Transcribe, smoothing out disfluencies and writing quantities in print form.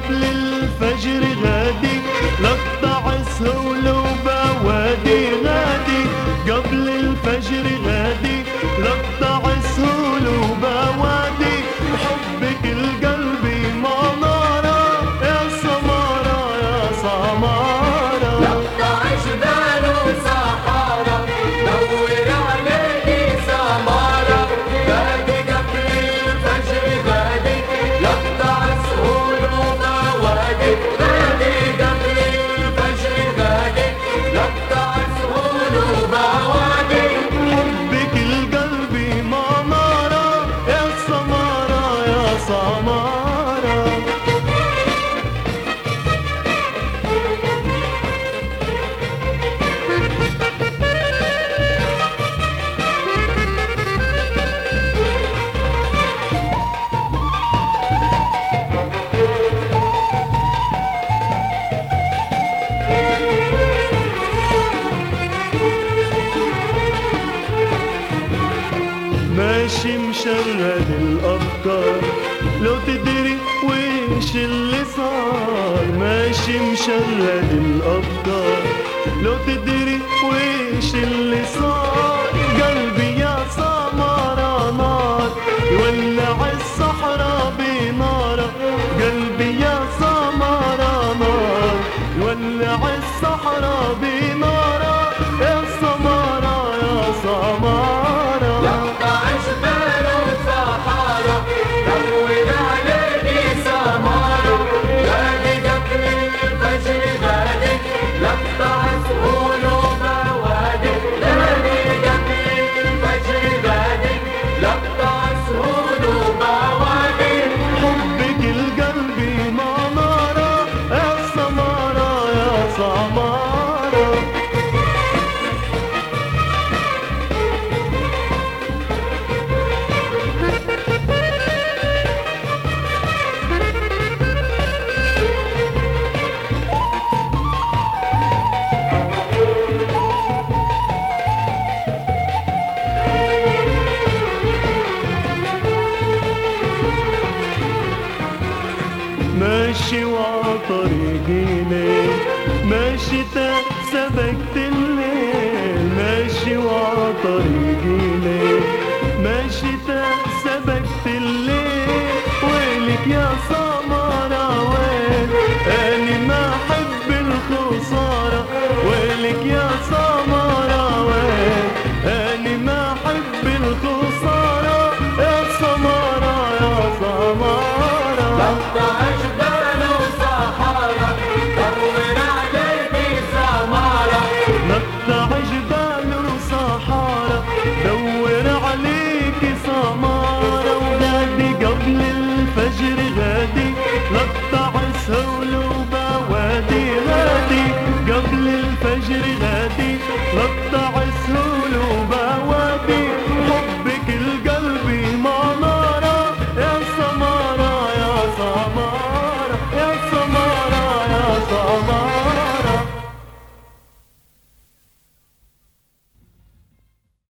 قبل الفجر غادي، لقطع سهول وبوادي غادي، قبل الفجر غادي، لقطع سهول وبوادي، حبك القلب ما نارا يا سمارة يا سمارة، لقطع جبال وصحارى دور عليكي سمارة، غادي قبل الفجر غادي، لقطع سهول وبوادي، غادي قبل الفجر غادي، لقطع سهول وبوادي، حبك القلب ما نارا يا سمارة يا سمارة. ماشي مشرد الأفكار لو تدري ويش اللي صار، ماشي مشرد الأفكار لو تدري ويش اللي صار، قلبي يا سمارة نار يولع الصحراء بناره، قلبي يا سمارة نار يولع الصحراء بناره يا سمارة يا سمارة، لقطع جبال وصحارى دور عليكي سمارة، غادي قبل الفجر غادي، لقطع سهول وبوادي، غادي قبل الفجر غادي، لقطع سهول وبوادي، حبك القلب ما نارا يا سمارة يا سمارة. ماشي وعطريقي ليل، ماشي سبقت الليل، ماشي وعطريقي ليل، ماشي سبقت الليل، ويلك يا